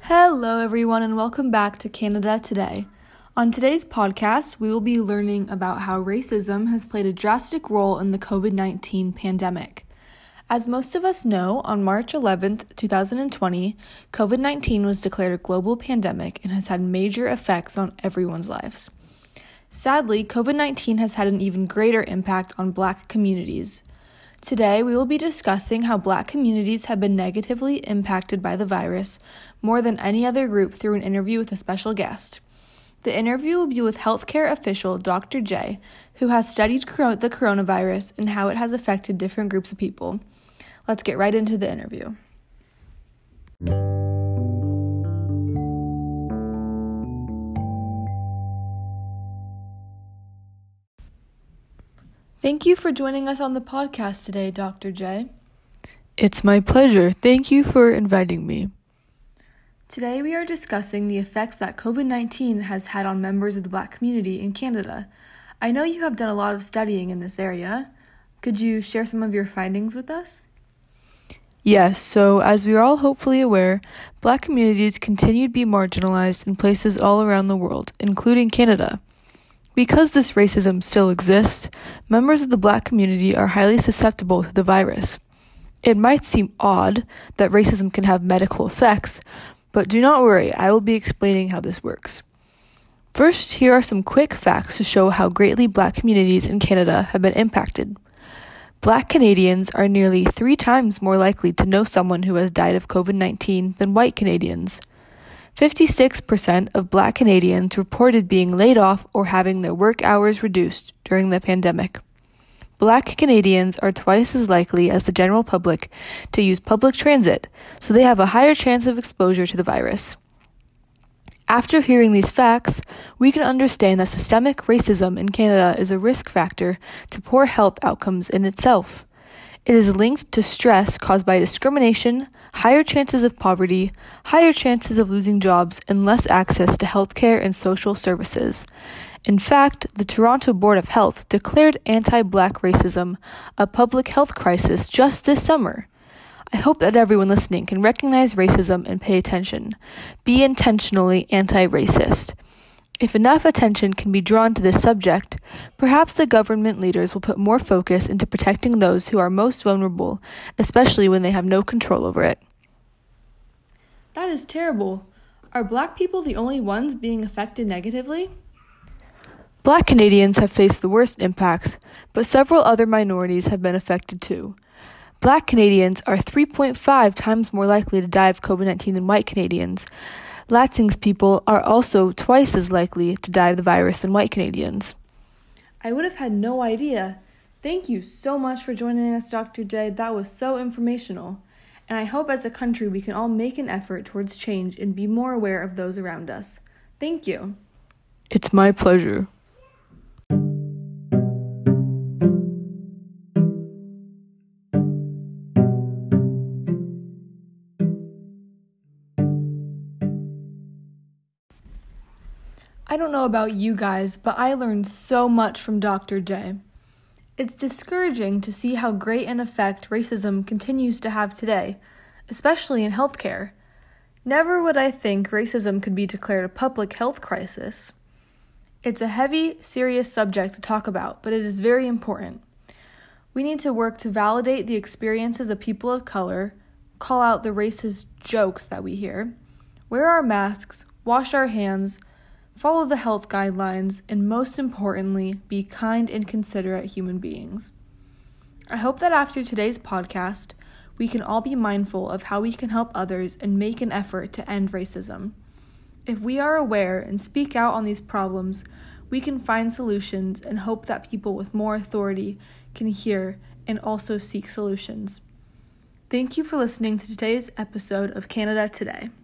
Hello, everyone, and welcome back to Canada Today. On today's podcast, we will be learning about how racism has played a drastic role in the COVID-19 pandemic. As most of us know, on March 11th, 2020, COVID-19 was declared a global pandemic and has had major effects on everyone's lives. Sadly, COVID-19 has had an even greater impact on Black communities. Today, we will be discussing how Black communities have been negatively impacted by the virus more than any other group through an interview with a special guest. The interview will be with healthcare official Dr. J, who has studied the coronavirus and how it has affected different groups of people. Let's get right into the interview. Thank you for joining us on the podcast today, Dr. J. It's my pleasure. Thank you for inviting me. Today we are discussing the effects that COVID-19 has had on members of the Black community in Canada. I know you have done a lot of studying in this area. Could you share some of your findings with us? Yes, so as we are all hopefully aware, Black communities continue to be marginalized in places all around the world, including Canada. Because this racism still exists, members of the Black community are highly susceptible to the virus. It might seem odd that racism can have medical effects, but do not worry, I will be explaining how this works. First, here are some quick facts to show how greatly Black communities in Canada have been impacted. Black Canadians are nearly 3 times more likely to know someone who has died of COVID-19 than white Canadians. 56% of Black Canadians reported being laid off or having their work hours reduced during the pandemic. Black Canadians are twice as likely as the general public to use public transit, so they have a higher chance of exposure to the virus. After hearing these facts, we can understand that systemic racism in Canada is a risk factor to poor health outcomes in itself. It is linked to stress caused by discrimination, higher chances of poverty, higher chances of losing jobs, and less access to healthcare and social services. In fact, the Toronto Board of Health declared anti-Black racism a public health crisis just this summer. I hope that everyone listening can recognize racism and pay attention. Be intentionally anti-racist. If enough attention can be drawn to this subject, perhaps the government leaders will put more focus into protecting those who are most vulnerable, especially when they have no control over it. That is terrible. Are Black people the only ones being affected negatively? Black Canadians have faced the worst impacts, but several other minorities have been affected too. Black Canadians are 3.5 times more likely to die of COVID-19 than white Canadians. Latinx people are also twice as likely to die of the virus than white Canadians. I would have had no idea. Thank you so much for joining us, Dr. J. That was so informational. And I hope as a country we can all make an effort towards change and be more aware of those around us. Thank you. It's my pleasure. I don't know about you guys, but I learned so much from Dr. J. It's discouraging to see how great an effect racism continues to have today, especially in healthcare. Never would I think racism could be declared a public health crisis. It's a heavy, serious subject to talk about, but it is very important. We need to work to validate the experiences of people of color, call out the racist jokes that we hear, wear our masks, wash our hands, follow the health guidelines, and most importantly, be kind and considerate human beings. I hope that after today's podcast, we can all be mindful of how we can help others and make an effort to end racism. If we are aware and speak out on these problems, we can find solutions and hope that people with more authority can hear and also seek solutions. Thank you for listening to today's episode of Canada Today.